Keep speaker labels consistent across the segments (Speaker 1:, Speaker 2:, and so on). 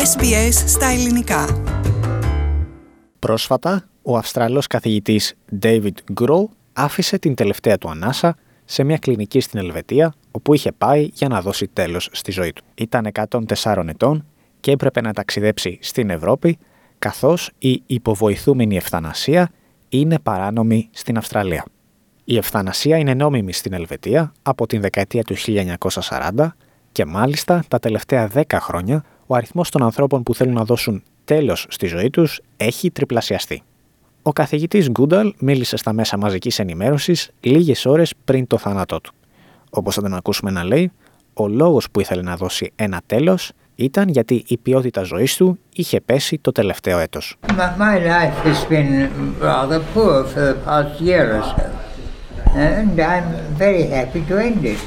Speaker 1: SBS στα ελληνικά.
Speaker 2: Πρόσφατα, ο Αυστραλός καθηγητής David Goodall άφησε την τελευταία του ανάσα σε μια κλινική στην Ελβετία, όπου είχε πάει για να δώσει τέλος στη ζωή του. Ήταν 104 ετών και έπρεπε να ταξιδέψει στην Ευρώπη, καθώς η υποβοηθούμενη ευθανασία είναι παράνομη στην Αυστραλία. Η ευθανασία είναι νόμιμη στην Ελβετία από την δεκαετία του 1940 και μάλιστα τα τελευταία 10 χρόνια ο αριθμός των ανθρώπων που θέλουν να δώσουν τέλος στη ζωή τους έχει τριπλασιαστεί. Ο καθηγητής Goodall μίλησε στα μέσα μαζικής ενημέρωσης λίγες ώρες πριν το θάνατό του. Όπως θα τον ακούσουμε να λέει, ο λόγος που ήθελε να δώσει ένα τέλος ήταν γιατί η ποιότητα ζωής του είχε πέσει το τελευταίο έτος.
Speaker 3: My life has been rather poor for the past year or so, and I'm very happy to end it.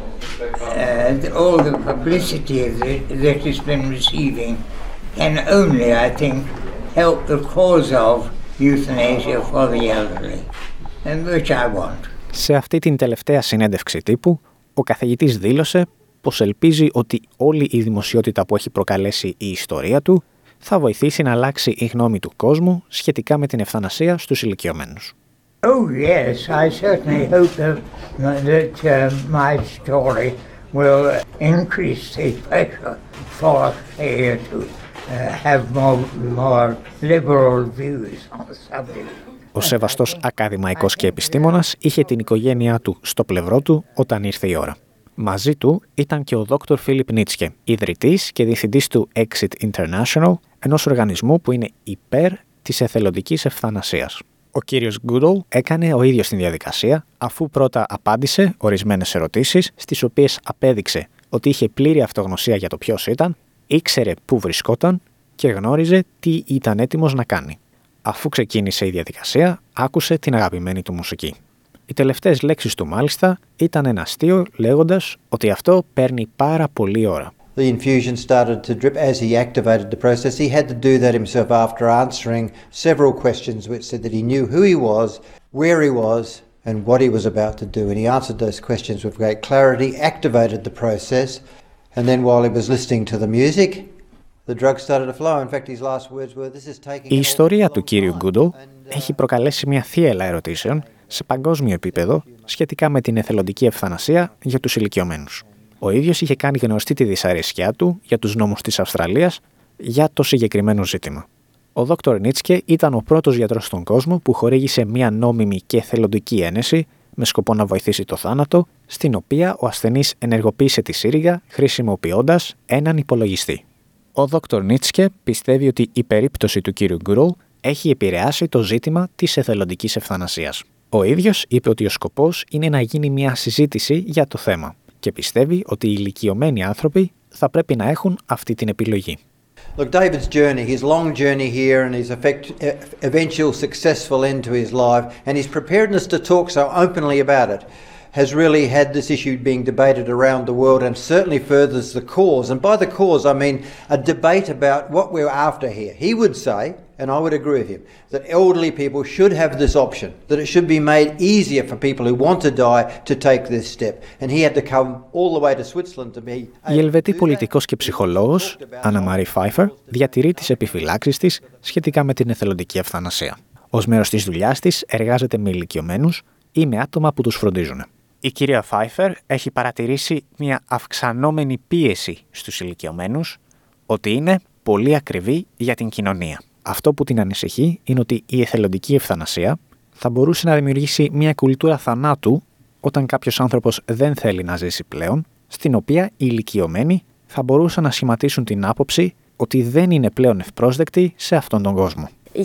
Speaker 3: All the publicity that it's been receiving can only, I think, help the cause of euthanasia for the elderly, and which I want.
Speaker 2: Σε αυτή την τελευταία συνέντευξη τύπου, ο καθηγητής δήλωσε πως ελπίζει ότι όλη η δημοσιότητα που έχει προκαλέσει η ιστορία του θα βοηθήσει να αλλάξει η γνώμη του κόσμου σχετικά με την ευθανασία στους ηλικιωμένους.
Speaker 3: Oh yes, I certainly hope that my story will increase the pressure for Australia to have more liberal views on the subject.
Speaker 2: Ο σεβαστός ακαδημαϊκός και επιστήμονας είχε την οικογένειά του στο πλευρό του όταν ήρθε η ώρα. Μαζί του ήταν και ο Dr. Philip Nitschke, ιδρυτής και διευθυντής του Exit International, ενός οργανισμού που είναι υπέρ της εθελοντικής ευθανασίας. Ο κύριος Goodall έκανε ο ίδιος την διαδικασία, αφού πρώτα απάντησε ορισμένες ερωτήσεις, στις οποίες απέδειξε ότι είχε πλήρη αυτογνωσία για το ποιος ήταν, ήξερε πού βρισκόταν και γνώριζε τι ήταν έτοιμος να κάνει. Αφού ξεκίνησε η διαδικασία, άκουσε την αγαπημένη του μουσική. Οι τελευταίες λέξεις του μάλιστα ήταν ένα αστείο, λέγοντας ότι αυτό παίρνει πάρα πολλή ώρα.
Speaker 4: The infusion started to drip as he activated the process. He had to do that himself after answering several questions which said that he knew who he was, where he was, and what he was about to do. And he answered those questions with great clarity, activated the process, and then while he was listening to the music, the drug started to flow. In fact, his last words were, "This is taking."
Speaker 2: Η ιστορία του κύριου Goodall έχει προκαλέσει μια θύελλα ερωτήσεων σε παγκόσμιο επίπεδο σχετικά με την εθελοντική ευθανασία για τους ηλικιωμένους. Ο ίδιος είχε κάνει γνωστή τη δυσαρέσκειά του για τους νόμους της Αυστραλίας για το συγκεκριμένο ζήτημα. Ο Dr. Nitschke ήταν ο πρώτος γιατρός στον κόσμο που χορήγησε μια νόμιμη και εθελοντική ένεση με σκοπό να βοηθήσει το θάνατο, στην οποία ο ασθενής ενεργοποίησε τη σύριγγα χρησιμοποιώντας έναν υπολογιστή. Ο Dr. Nitschke πιστεύει ότι η περίπτωση του κύριου Goodall έχει επηρεάσει το ζήτημα της εθελοντικής ευθανασίας. Ο ίδιος είπε ότι ο σκοπός είναι να γίνει μια συζήτηση για το θέμα και πιστεύει ότι οι ηλικιωμένοι άνθρωποι θα πρέπει να έχουν αυτή την επιλογή.
Speaker 4: Look, David's journey, his long journey here and his eventual successful end to his life and his preparedness to talk so openly about it has really had this issue being debated around the world and certainly furthers the cause. And by the cause, I mean a debate about what we're after here. He would say, and I would agree with him, that elderly people should have this option, that it should be made easier for people who want to die to take this step. And he had to come all the way to Switzerland to be able to do that.
Speaker 2: Η Ελβετή πολιτικός και ψυχολόγος, Anna Marie Pfeiffer, διατηρεί τις επιφυλάξεις της σχετικά με την εθελοντική ευθανασία. Ως μέρος της δουλειάς της εργάζεται με ηλικιωμένους ή με άτομα που τους φροντίζουν. Η κυρία Pfeiffer έχει παρατηρήσει μια αυξανόμενη πίεση στους ηλικιωμένους ότι είναι πολύ ακριβή για την κοινωνία. Αυτό που την ανησυχεί είναι ότι η εθελοντική ευθανασία θα μπορούσε να δημιουργήσει μια κουλτούρα θανάτου όταν κάποιος άνθρωπος δεν θέλει να ζήσει πλέον, στην οποία οι ηλικιωμένοι θα μπορούσαν να σχηματίσουν την άποψη ότι δεν είναι πλέον ευπρόσδεκτοι σε αυτόν τον κόσμο.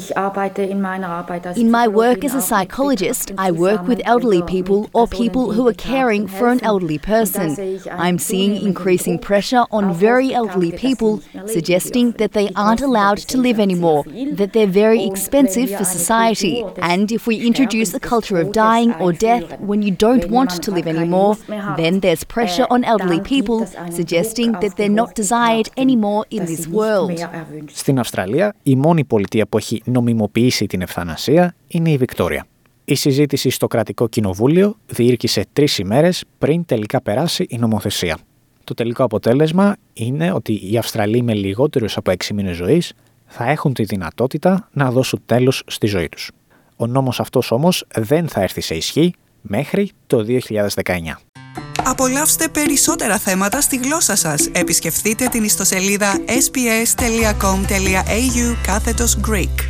Speaker 5: In my work as a psychologist, I work with elderly people or people who are caring for an elderly person. I'm seeing increasing pressure on very elderly people, suggesting that they aren't allowed to live anymore, that they're very expensive for society. And if we introduce a culture of dying or death when you don't want to live anymore, then there's pressure on elderly people, suggesting that they're not desired anymore in this world.
Speaker 2: Στην Αυστραλία, η μόνη πολιτεία που έχει νομιμοποιήσει την ευθανασία είναι η Βικτόρια. Η συζήτηση στο κρατικό κοινοβούλιο διήρκησε 3 ημέρες πριν τελικά περάσει η νομοθεσία. Το τελικό αποτέλεσμα είναι ότι οι Αυστραλοί με λιγότερους από 6 μήνες ζωής θα έχουν τη δυνατότητα να δώσουν τέλος στη ζωή τους. Ο νόμος αυτός όμως δεν θα έρθει σε ισχύ μέχρι το 2019.
Speaker 1: Απολαύστε περισσότερα θέματα στη γλώσσα σας. Επισκεφτείτε την ιστοσελίδα sbs.com.au/Greek.